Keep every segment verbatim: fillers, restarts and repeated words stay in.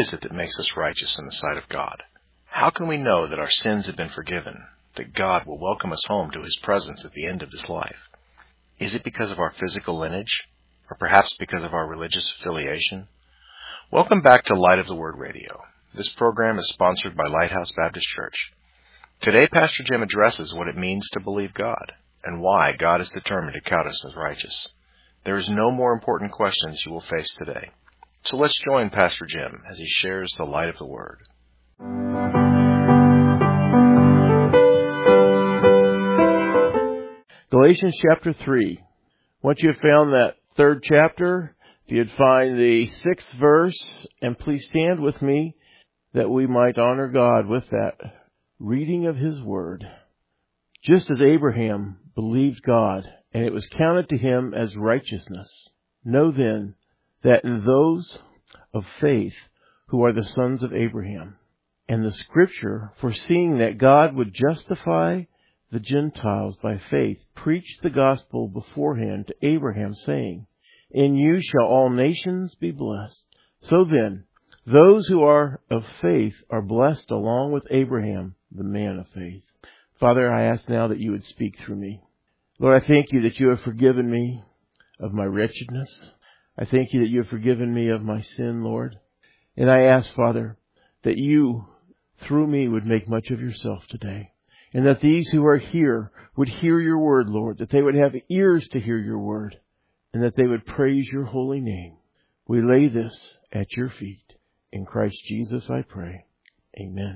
is it that makes us righteous in the sight of God? How can we know that our sins have been forgiven, that God will welcome us home to His presence at the end of this life? Is it because of our physical lineage, or perhaps because of our religious affiliation? Welcome back to Light of the Word Radio. This program is sponsored by Lighthouse Baptist Church. Today, Pastor Jim addresses what it means to believe God, and why God is determined to count us as righteous. There is no more important questions you will face today. So let's join Pastor Jim as he shares the light of the Word. Galatians chapter three. Once you've found that third chapter, if you'd find the sixth verse, and please stand with me that we might honor God with that reading of His Word. Just as Abraham believed God, and it was counted to him as righteousness, know then that in those of faith who are the sons of Abraham, and the Scripture, foreseeing that God would justify the Gentiles by faith, preached the gospel beforehand to Abraham, saying, in you shall all nations be blessed. So then, those who are of faith are blessed along with Abraham, the man of faith. Father, I ask now that you would speak through me. Lord, I thank you that you have forgiven me of my wretchedness. I thank you that you have forgiven me of my sin, Lord. And I ask, Father, that you, through me, would make much of yourself today. And that these who are here would hear your word, Lord. That they would have ears to hear your word. And that they would praise your holy name. We lay this at your feet. In Christ Jesus I pray. Amen.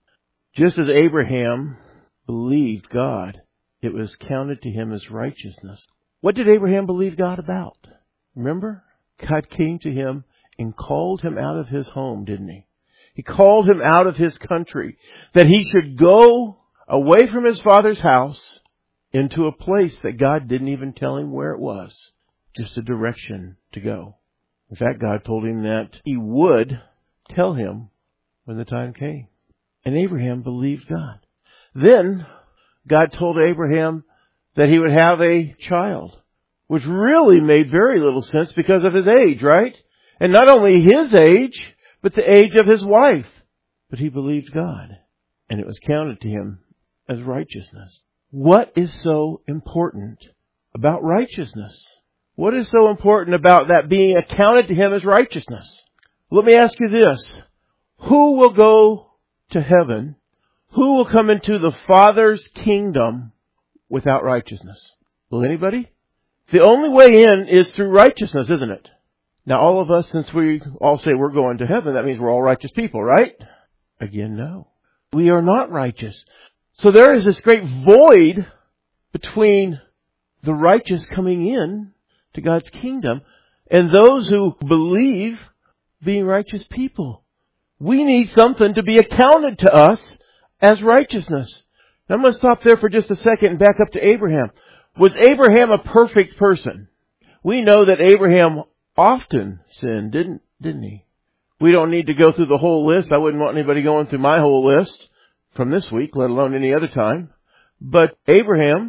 Just as Abraham believed God, it was counted to him as righteousness. What did Abraham believe God about? Remember? God came to him and called him out of his home, didn't He? He called him out of his country, that he should go away from his father's house into a place that God didn't even tell him where it was. Just a direction to go. In fact, God told him that He would tell him when the time came. And Abraham believed God. Then God told Abraham that he would have a child, which really made very little sense because of his age, right? And not only his age, but the age of his wife. But he believed God, and it was counted to him as righteousness. What is so important about righteousness? What is so important about that being accounted to him as righteousness? Let me ask you this. Who will go to heaven? Who will come into the Father's kingdom without righteousness? Will anybody? The only way in is through righteousness, isn't it? Now, all of us, since we all say we're going to heaven, that means we're all righteous people, right? Again, no. We are not righteous. So there is this great void between the righteous coming in to God's kingdom and those who believe being righteous people. We need something to be accounted to us as righteousness. Now, I'm going to stop there for just a second and back up to Abraham. Was Abraham a perfect person? We know that Abraham often sinned, didn't, didn't he? We don't need to go through the whole list. I wouldn't want anybody going through my whole list from this week, let alone any other time. But Abraham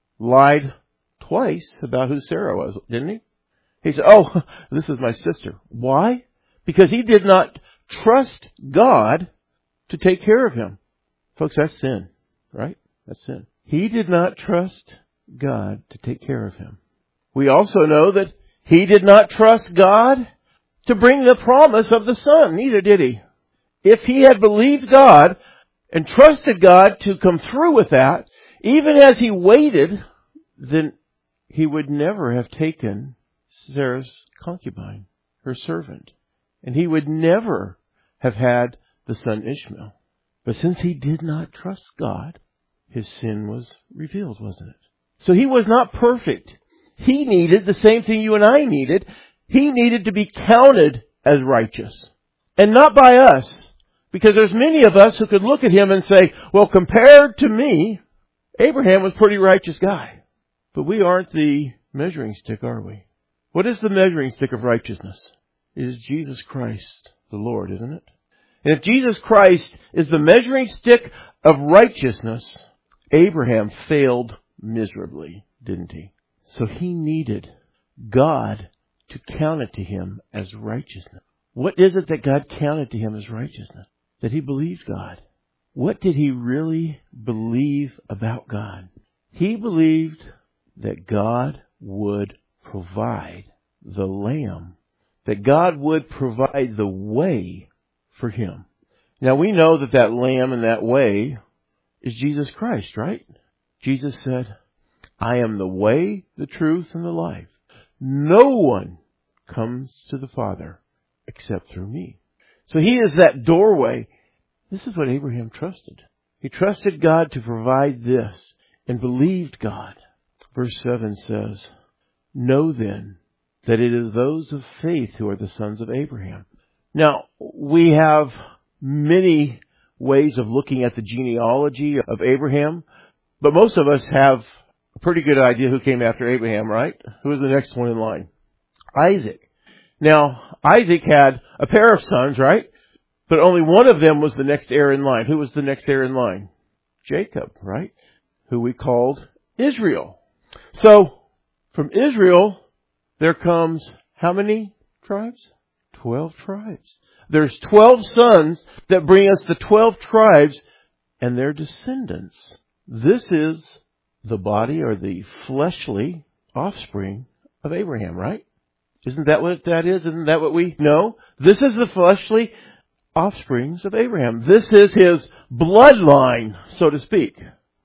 lied twice about who Sarah was, didn't he? He said, oh, this is my sister. Why? Because he did not trust God to take care of him. Folks, that's sin, right? That's sin. He did not trust God to take care of him. We also know that he did not trust God to bring the promise of the Son. Neither did he. If he had believed God and trusted God to come through with that, even as he waited, then he would never have taken Sarah's concubine, her servant. And he would never have had the son Ishmael. But since he did not trust God, his sin was revealed, wasn't it? So he was not perfect. He needed the same thing you and I needed. He needed to be counted as righteous. And not by us. Because there's many of us who could look at him and say, well, compared to me, Abraham was a pretty righteous guy. But we aren't the measuring stick, are we? What is the measuring stick of righteousness? It is Jesus Christ, the Lord, isn't it? And if Jesus Christ is the measuring stick of righteousness, Abraham failed miserably, didn't he? So he needed God to count it to him as righteousness. What is it that God counted to him as righteousness? That he believed God. What did he really believe about God? He believed that God would provide the lamb, that God would provide the way for him. Now we know that that lamb and that way is Jesus Christ, right? Jesus said, I am the way, the truth, and the life. No one comes to the Father except through me. So he is that doorway. This is what Abraham trusted. He trusted God to provide this and believed God. Verse seven says, know then that it is those of faith who are the sons of Abraham. Now, we have many ways of looking at the genealogy of Abraham, but most of us have a pretty good idea who came after Abraham, right? Who was the next one in line? Isaac. Now, Isaac had a pair of sons, right? But only one of them was the next heir in line. Who was the next heir in line? Jacob, right? Who we called Israel. So, from Israel, there comes how many tribes? Twelve tribes. There's twelve sons that bring us the twelve tribes and their descendants. This is the body or the fleshly offspring of Abraham, right? Isn't that what that is? Isn't that what we know? This is the fleshly offsprings of Abraham. This is his bloodline, so to speak.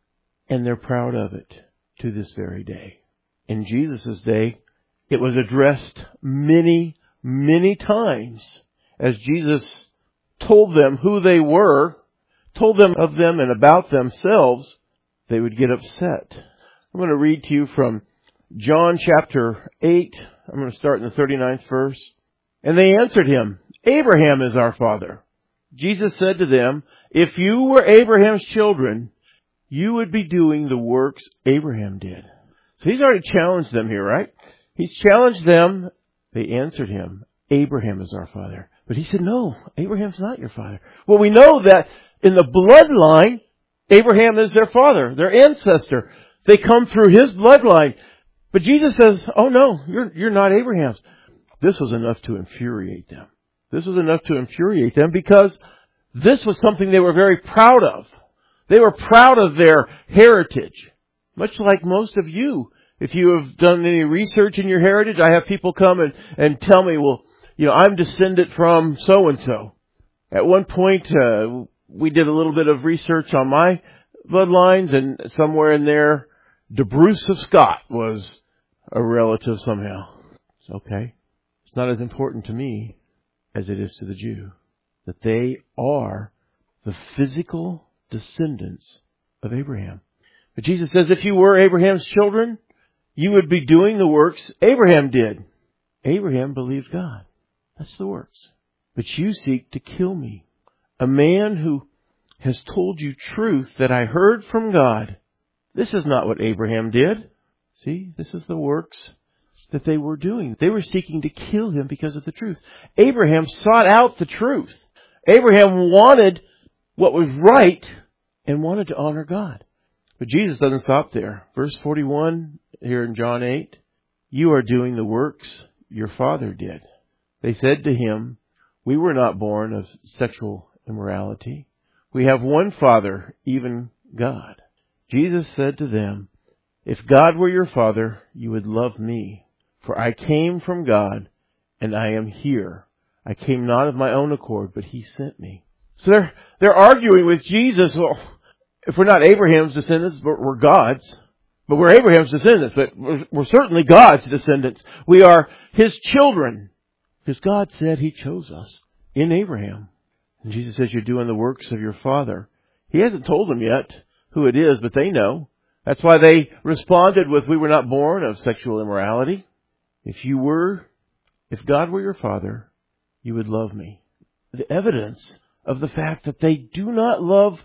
And they're proud of it to this very day. In Jesus' day, it was addressed many, many times as Jesus told them who they were, told them of them and about themselves. They would get upset. I'm going to read to you from John chapter eight. I'm going to start in the thirty-ninth verse. And they answered him, Abraham is our father. Jesus said to them, if you were Abraham's children, you would be doing the works Abraham did. So he's already challenged them here, right? He's challenged them. They answered him, Abraham is our father. But he said, no, Abraham's not your father. Well, we know that in the bloodline, Abraham is their father, their ancestor. They come through his bloodline. But Jesus says, oh no, you're, you're not Abraham's. This was enough to infuriate them. This was enough to infuriate them because this was something they were very proud of. They were proud of their heritage. Much like most of you. If you have done any research in your heritage, I have people come and, and tell me, well, you know, I'm descended from so-and-so. At one point, uh, we did a little bit of research on my bloodlines, and somewhere in there, De Bruce of Scott was a relative somehow. It's okay. It's not as important to me as it is to the Jew that they are the physical descendants of Abraham. But Jesus says, if you were Abraham's children, you would be doing the works Abraham did. Abraham believed God. That's the works. But you seek to kill me, a man who has told you truth that I heard from God. This is not what Abraham did. See, this is the works that they were doing. They were seeking to kill him because of the truth. Abraham sought out the truth. Abraham wanted what was right and wanted to honor God. But Jesus doesn't stop there. Verse forty-one here in John eight, you are doing the works your father did. They said to him, we were not born of sexual immorality. We have one Father, even God. Jesus said to them, if God were your Father, you would love me. For I came from God, and I am here. I came not of my own accord, but He sent me. So they're, they're arguing with Jesus. Well, if we're not Abraham's descendants, but we're God's. But we're Abraham's descendants, but we're, we're certainly God's descendants. We are His children. Because God said He chose us in Abraham. And Jesus says, you're doing the works of your Father. He hasn't told them yet who it is, but they know. That's why they responded with, we were not born of sexual immorality. If you were, if God were your Father, you would love me. The evidence of the fact that they do not love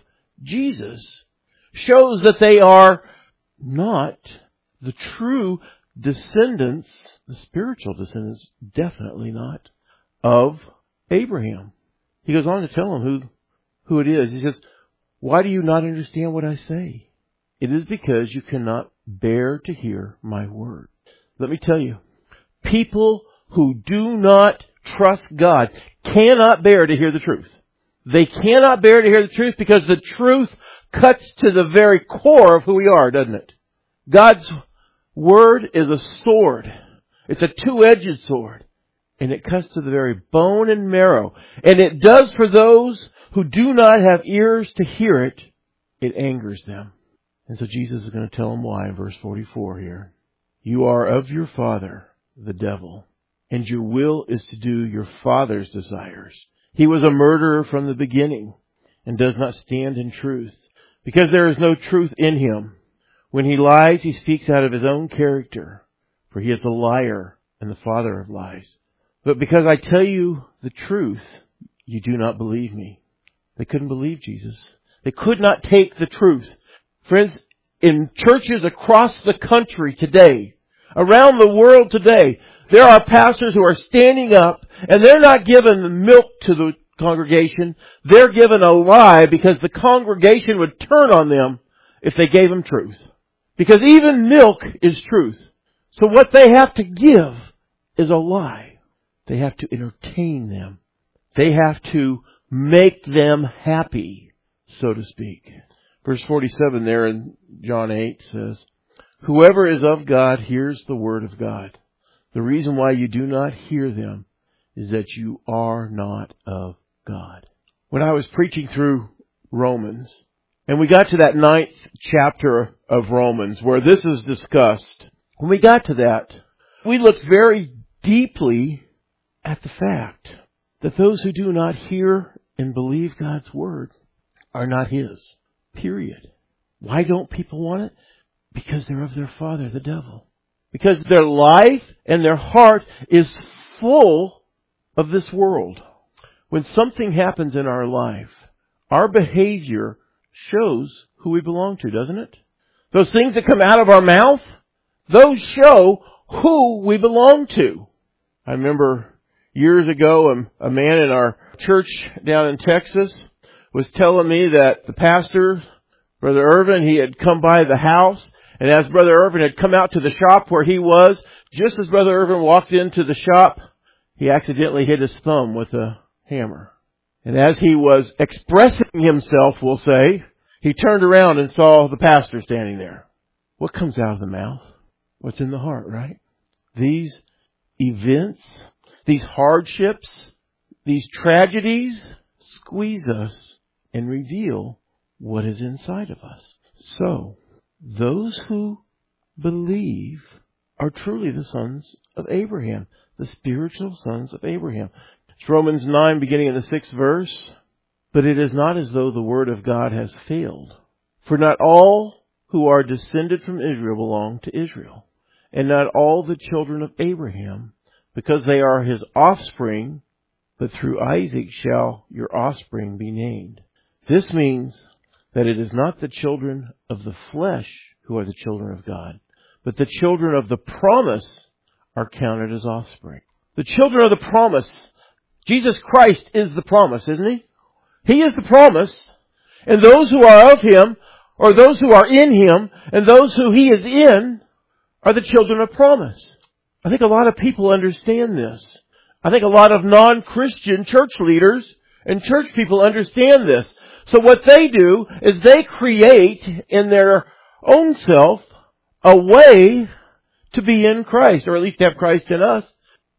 Jesus shows that they are not the true descendants, the spiritual descendants, definitely not, of Abraham. He goes on to tell them who, who it is. He says, why do you not understand what I say? It is because you cannot bear to hear my word. Let me tell you, people who do not trust God cannot bear to hear the truth. They cannot bear to hear the truth because the truth cuts to the very core of who we are, doesn't it? God's Word is a sword. It's a two-edged sword. And it cuts to the very bone and marrow. And it does for those who do not have ears to hear it. It angers them. And so Jesus is going to tell them why in verse forty-four here. You are of your father, the devil, and your will is to do your father's desires. He was a murderer from the beginning and does not stand in truth, because there is no truth in him. When he lies, he speaks out of his own character, for he is a liar and the father of lies. But because I tell you the truth, you do not believe me. They couldn't believe Jesus. They could not take the truth. Friends, in churches across the country today, around the world today, there are pastors who are standing up and they're not giving milk to the congregation. They're given a lie because the congregation would turn on them if they gave them truth. Because even milk is truth. So what they have to give is a lie. They have to entertain them. They have to make them happy, so to speak. Verse forty-seven there in John eight says, whoever is of God hears the word of God. The reason why you do not hear them is that you are not of God. When I was preaching through Romans, and we got to that ninth chapter of Romans where this is discussed, when we got to that, we looked very deeply at the fact that those who do not hear and believe God's word are not His. Period. Why don't people want it? Because they're of their father, the devil. Because their life and their heart is full of this world. When something happens in our life, our behavior shows who we belong to, doesn't it? Those things that come out of our mouth, those show who we belong to. I remember years ago, a man in our church down in Texas was telling me that the pastor, Brother Irvin, he had come by the house, and as Brother Irvin had come out to the shop where he was, just as Brother Irvin walked into the shop, he accidentally hit his thumb with a hammer. And as he was expressing himself, we'll say, he turned around and saw the pastor standing there. What comes out of the mouth? What's in the heart, right? These events, these hardships, these tragedies squeeze us and reveal what is inside of us. So, those who believe are truly the sons of Abraham, the spiritual sons of Abraham. It's Romans nine, beginning in the sixth verse. But it is not as though the word of God has failed. For not all who are descended from Israel belong to Israel, and not all the children of Abraham, because they are his offspring, but through Isaac shall your offspring be named. This means that it is not the children of the flesh who are the children of God, but the children of the promise are counted as offspring. The children of the promise. Jesus Christ is the promise, isn't He? He is the promise. And those who are of Him, or those who are in Him, and those who He is in, are the children of promise. I think a lot of people understand this. I think a lot of non-Christian church leaders and church people understand this. So what they do is they create in their own self a way to be in Christ, or at least to have Christ in us.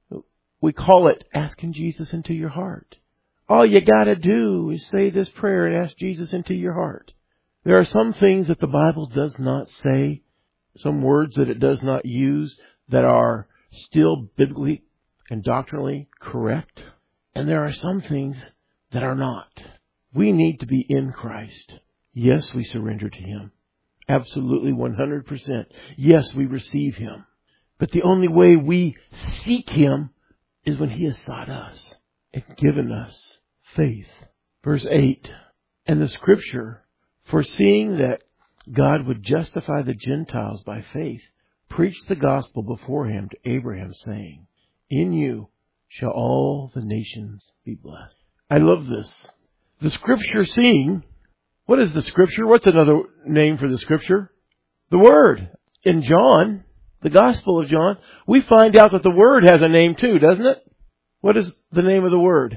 We call it asking Jesus into your heart. All you gotta do is say this prayer and ask Jesus into your heart. There are some things that the Bible does not say, some words that it does not use that are still biblically and doctrinally correct. And there are some things that are not. We need to be in Christ. Yes, we surrender to Him. Absolutely one hundred percent. Yes, we receive Him. But the only way we seek Him is when He has sought us and given us faith. Verse eight. And the Scripture, foreseeing that God would justify the Gentiles by faith, preached the gospel beforehand to Abraham, saying, in you shall all the nations be blessed. I love this. The Scripture seeing, what is the Scripture? What's another name for the Scripture? The Word. In John, the Gospel of John, we find out that the Word has a name too, doesn't it? What is the name of the Word?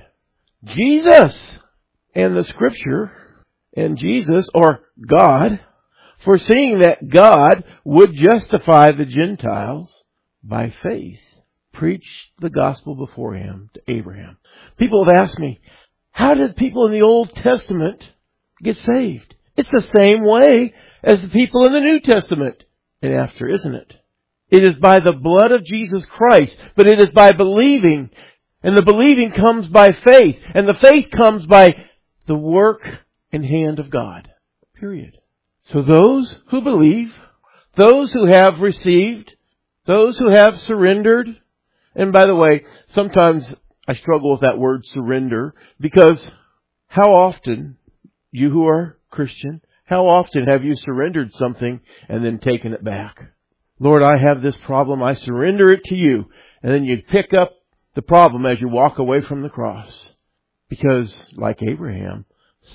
Jesus. And the Scripture and Jesus, or God, foreseeing that God would justify the Gentiles by faith, preached the gospel before him to Abraham. People have asked me, how did people in the Old Testament get saved? It's the same way as the people in the New Testament and after, isn't it? It is by the blood of Jesus Christ, but it is by believing. And the believing comes by faith. And the faith comes by the work and hand of God. Period. So those who believe, those who have received, those who have surrendered. And by the way, sometimes I struggle with that word surrender, because how often, you who are Christian, how often have you surrendered something and then taken it back? Lord, I have this problem. I surrender it to you. And then you pick up the problem as you walk away from the cross. Because, like Abraham,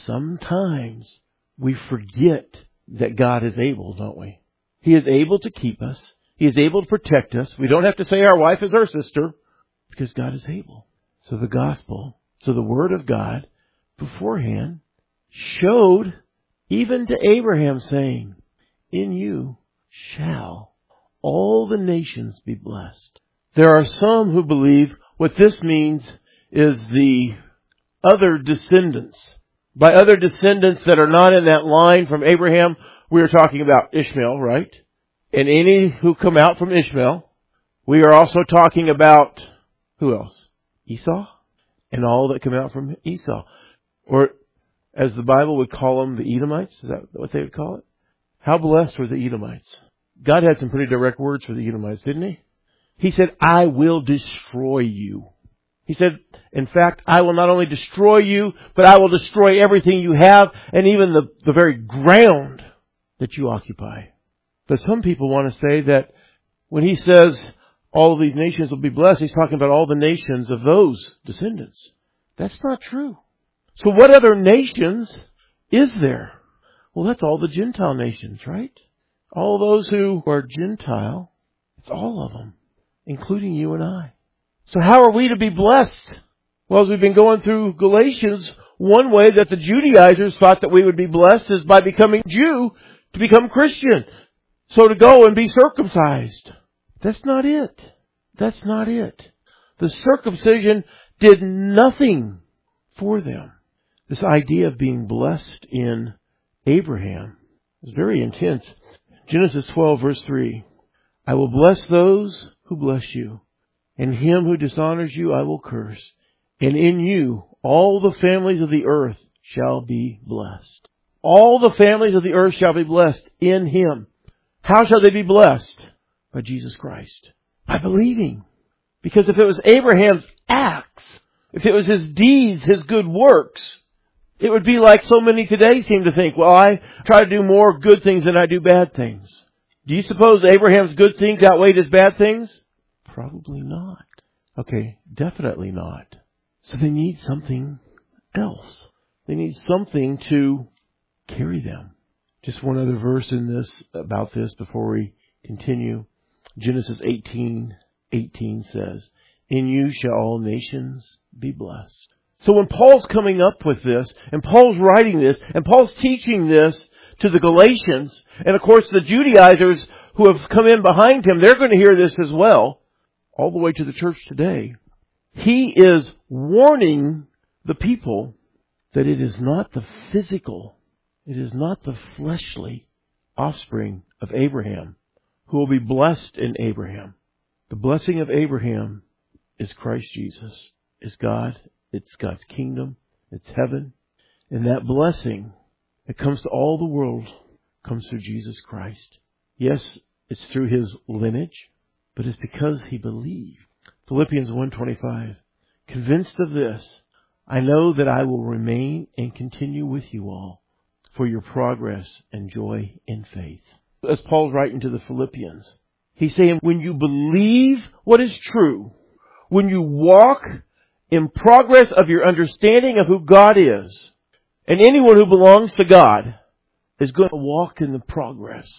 sometimes we forget that God is able, don't we? He is able to keep us. He is able to protect us. We don't have to say our wife is our sister, because God is able. So the gospel, so the Word of God beforehand showed even to Abraham, saying, in you shall all the nations be blessed. There are some who believe what this means is the other descendants. By other descendants that are not in that line from Abraham, we are talking about Ishmael, right? And any who come out from Ishmael. We are also talking about, who else? Esau? And all that come out from Esau. Or, as the Bible would call them, the Edomites. Is that what they would call it? How blessed were the Edomites? God had some pretty direct words for the Edomites, didn't He? He said, I will destroy you. He said, in fact, I will not only destroy you, but I will destroy everything you have, and even the, the very ground that you occupy. But some people want to say that when He says all of these nations will be blessed, He's talking about all the nations of those descendants. That's not true. So what other nations is there? Well, that's all the Gentile nations, right? All those who are Gentile, it's all of them, including you and I. So how are we to be blessed? Well, as we've been going through Galatians, one way that the Judaizers thought that we would be blessed is by becoming Jew to become Christian. So to go and be circumcised. That's not it. That's not it. The circumcision did nothing for them. This idea of being blessed in Abraham is very intense. Genesis twelve, verse three. I will bless those who bless you, and him who dishonors you I will curse. And in you all the families of the earth shall be blessed. All the families of the earth shall be blessed in Him. How shall they be blessed? By Jesus Christ. By believing. Because if it was Abraham's acts, if it was his deeds, his good works, it would be like so many today seem to think, well, I try to do more good things than I do bad things. Do you suppose Abraham's good things outweighed his bad things? Probably not. Okay, definitely not. So they need something else. They need something to carry them. Just one other verse in this, about this before we continue. Genesis eighteen eighteen says, in you shall all nations be blessed. So when Paul's coming up with this, and Paul's writing this, and Paul's teaching this to the Galatians, and of course the Judaizers who have come in behind him, they're going to hear this as well, all the way to the church today. He is warning the people that it is not the physical, it is not the fleshly offspring of Abraham who will be blessed in Abraham. The blessing of Abraham is Christ Jesus, is God. It's God's kingdom. It's heaven. And that blessing that comes to all the world comes through Jesus Christ. Yes, it's through His lineage, but it's because He believed. Philippians one twenty-five. Convinced of this, I know that I will remain and continue with you all for your progress and joy in faith. As Paul's writing to the Philippians, he's saying, when you believe what is true, when you walk in progress of your understanding of who God is, and anyone who belongs to God is going to walk in the progress.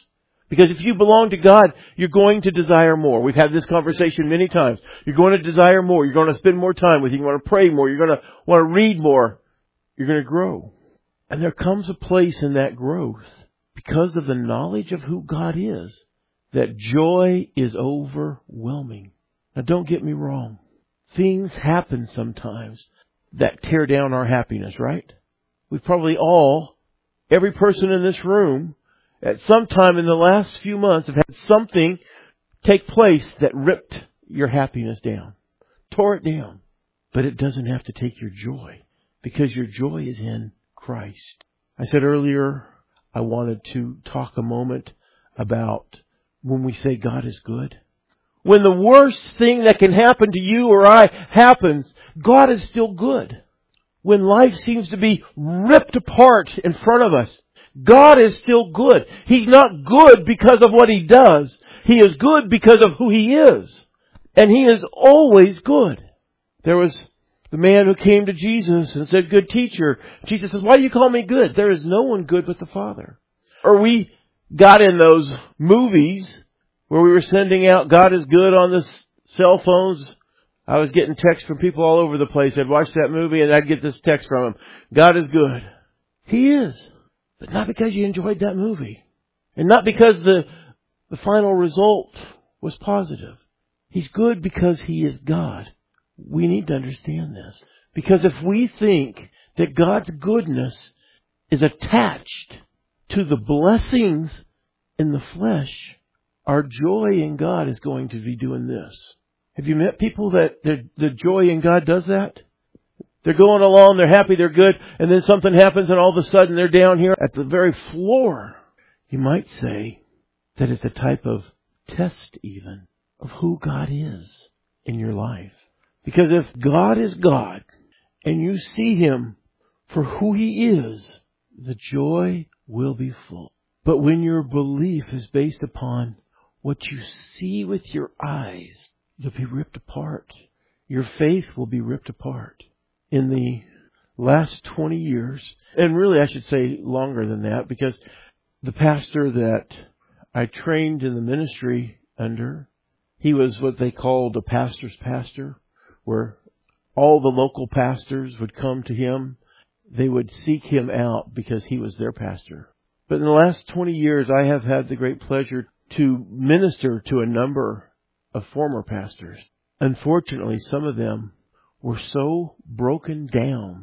Because if you belong to God, you're going to desire more. We've had this conversation many times. You're going to desire more. You're going to spend more time with you. You're going to pray more. You're going to want to read more. You're going to grow. And there comes a place in that growth, because of the knowledge of who God is, that joy is overwhelming. Now don't get me wrong. Things happen sometimes that tear down our happiness, right? We've probably all, every person in this room, at some time in the last few months have had something take place that ripped your happiness down, tore it down. But it doesn't have to take your joy, because your joy is in Christ. I said earlier, I wanted to talk a moment about when we say God is good. When the worst thing that can happen to you or I happens, God is still good. When life seems to be ripped apart in front of us, God is still good. He's not good because of what He does. He is good because of who He is. And He is always good. There was the man who came to Jesus and said, "Good teacher." Jesus says, "Why do you call me good? There is no one good but the Father." Or we got in those movies where we were sending out "God is good" on the cell phones. I was getting texts from people all over the place. I'd watch that movie and I'd get this text from them. God is good. He is. But not because you enjoyed that movie. And not because the, the final result was positive. He's good because He is God. We need to understand this. Because if we think that God's goodness is attached to the blessings in the flesh, our joy in God is going to be doing this. Have you met people that the joy in God does that? They're going along, they're happy, they're good, and then something happens and all of a sudden they're down here at the very floor. You might say that it's a type of test even of who God is in your life. Because if God is God and you see Him for who He is, the joy will be full. But when your belief is based upon what you see with your eyes, you'll be ripped apart. Your faith will be ripped apart. In the last twenty years, and really I should say longer than that, because the pastor that I trained in the ministry under, he was what they called a pastor's pastor, where all the local pastors would come to him. They would seek him out because he was their pastor. But in the last twenty years, I have had the great pleasure to minister to a number of former pastors. Unfortunately, some of them were so broken down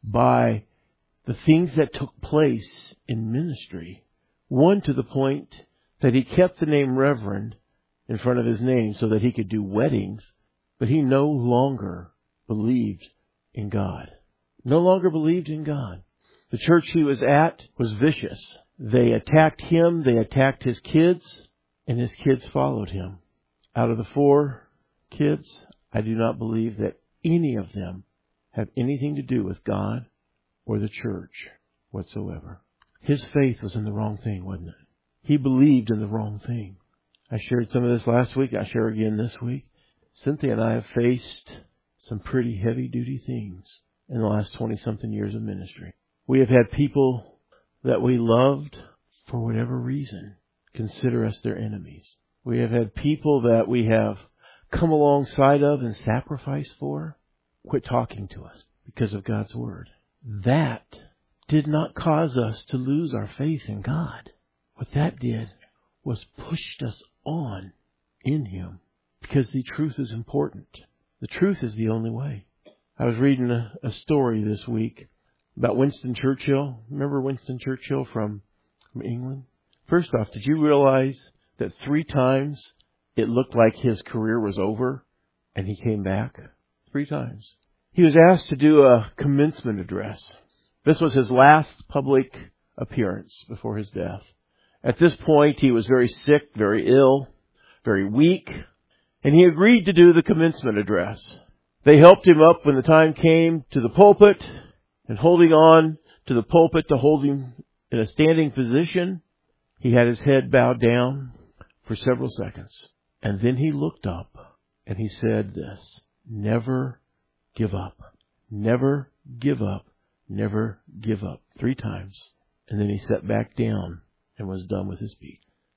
by the things that took place in ministry. One to the point that he kept the name Reverend in front of his name so that he could do weddings, but he no longer believed in God. No longer believed in God. The church he was at was vicious. They attacked him, they attacked his kids, and his kids followed him. Out of the four kids, I do not believe that any of them have anything to do with God or the church whatsoever. His faith was in the wrong thing, wasn't it? He believed in the wrong thing. I shared some of this last week. I share again this week. Cynthia and I have faced some pretty heavy-duty things in the last twenty-something years of ministry. We have had people that we loved, for whatever reason, consider us their enemies. We have had people that we have come alongside of and sacrificed for, quit talking to us because of God's Word. That did not cause us to lose our faith in God. What that did was pushed us on in Him, because the truth is important. The truth is the only way. I was reading a, a story this week about Winston Churchill. Remember Winston Churchill from, from England? First off, did you realize that three times it looked like his career was over and he came back? Three times. He was asked to do a commencement address. This was his last public appearance before his death. At this point, he was very sick, very ill, very weak, and he agreed to do the commencement address. They helped him up when the time came to the pulpit, and holding on to the pulpit to hold him in a standing position, he had his head bowed down for several seconds. And then he looked up and he said this: "Never give up. Never give up. Never give up." Three times. And then he sat back down and was done with his speech.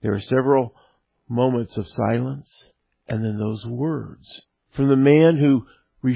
There were several moments of silence, and then those words from the man who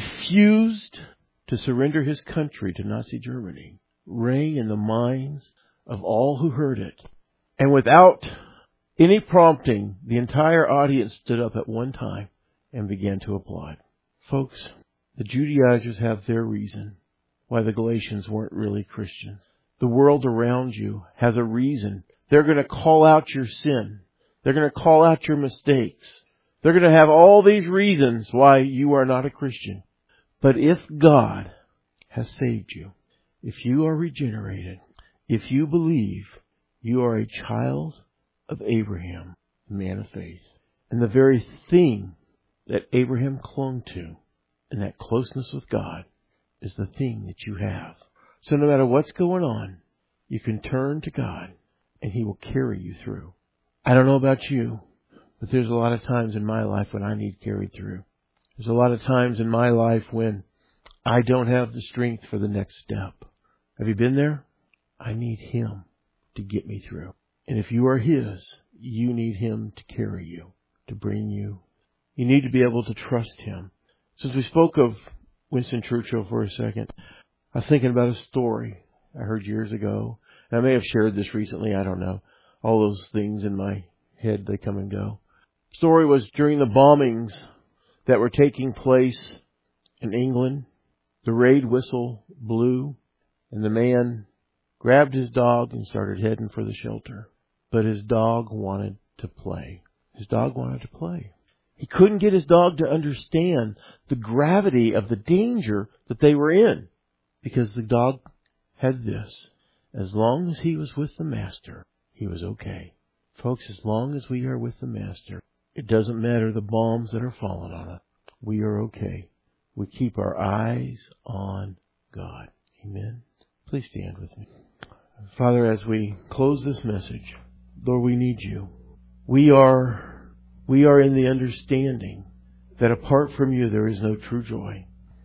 refused to surrender his country to Nazi Germany rang in the minds of all who heard it. And without any prompting, the entire audience stood up at one time and began to applaud. Folks, the Judaizers have their reason why the Galatians weren't really Christians. The world around you has a reason. They're going to call out your sin. They're going to call out your mistakes. They're going to have all these reasons why you are not a Christian. But if God has saved you, if you are regenerated, if you believe you are a child of Abraham, a man of faith, and the very thing that Abraham clung to, and that closeness with God, is the thing that you have. So no matter what's going on, you can turn to God, and He will carry you through. I don't know about you, but there's a lot of times in my life when I need carried through. There's a lot of times in my life when I don't have the strength for the next step. Have you been there? I need Him to get me through. And if you are His, you need Him to carry you, to bring you. You need to be able to trust Him. Since we spoke of Winston Churchill for a second, I was thinking about a story I heard years ago. And I may have shared this recently, I don't know. All those things in my head, they come and go. The story was during the bombings that were taking place in England. The raid whistle blew, and the man grabbed his dog and started heading for the shelter. But his dog wanted to play. His dog wanted to play. He couldn't get his dog to understand the gravity of the danger that they were in, because the dog had this: as long as he was with the master, he was okay. Folks, as long as we are with the master, it doesn't matter the bombs that are falling on us. We are okay. We keep our eyes on God. Amen. Please stand with me. Father, as we close this message, Lord, we need you. We are, we are in the understanding that apart from you there is no true joy.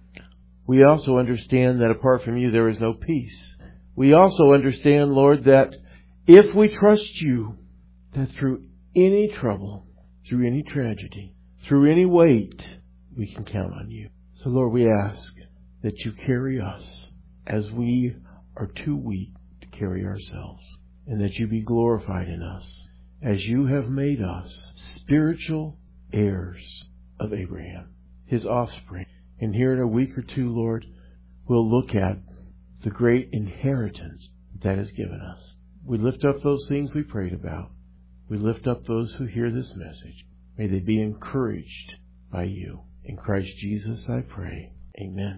We also understand that apart from you there is no peace. We also understand, Lord, that if we trust you, that through any trouble, through any tragedy, through any weight, we can count on you. So, Lord, we ask that you carry us as we are too weak to carry ourselves, and that you be glorified in us as you have made us spiritual heirs of Abraham, his offspring. And here in a week or two, Lord, we'll look at the great inheritance that is given us. We lift up those things we prayed about. We lift up those who hear this message. May they be encouraged by you. In Christ Jesus I pray. Amen.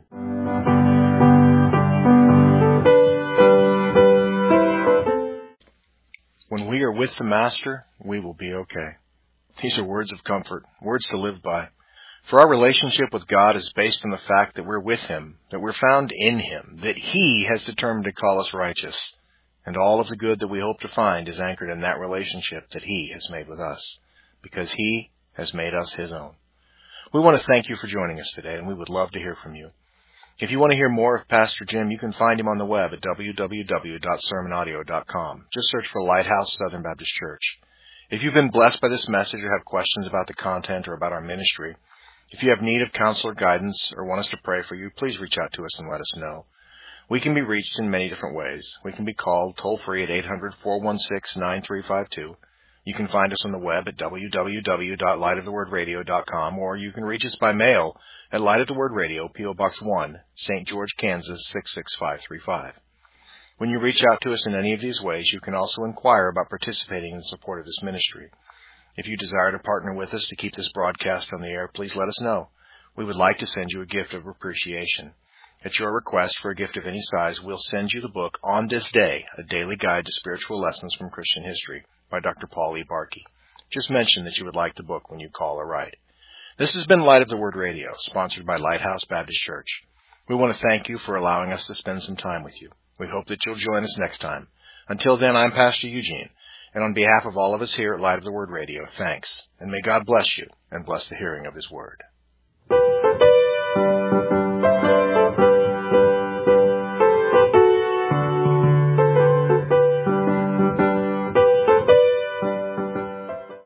When we are with the Master, we will be okay. These are words of comfort, words to live by. For our relationship with God is based on the fact that we're with Him, that we're found in Him, that He has determined to call us righteous. And all of the good that we hope to find is anchored in that relationship that He has made with us, because He has made us His own. We want to thank you for joining us today, and we would love to hear from you. If you want to hear more of Pastor Jim, you can find him on the web at w w w dot sermon audio dot com. Just search for Lighthouse Southern Baptist Church. If you've been blessed by this message or have questions about the content or about our ministry, if you have need of counsel or guidance or want us to pray for you, please reach out to us and let us know. We can be reached in many different ways. We can be called toll-free at eight hundred, four one six, nine three five two. You can find us on the web at w w w dot light of the word radio dot com, or you can reach us by mail at Light of the Word Radio, P O. Box one, Saint George, Kansas, six six five three five. When you reach out to us in any of these ways, you can also inquire about participating in support of this ministry. If you desire to partner with us to keep this broadcast on the air, please let us know. We would like to send you a gift of appreciation. At your request for a gift of any size, we'll send you the book On This Day, A Daily Guide to Spiritual Lessons from Christian History by Doctor Paul E. Barkey. Just mention that you would like the book when you call or write. This has been Light of the Word Radio, sponsored by Lighthouse Baptist Church. We want to thank you for allowing us to spend some time with you. We hope that you'll join us next time. Until then, I'm Pastor Eugene, and on behalf of all of us here at Light of the Word Radio, thanks, and may God bless you and bless the hearing of His Word.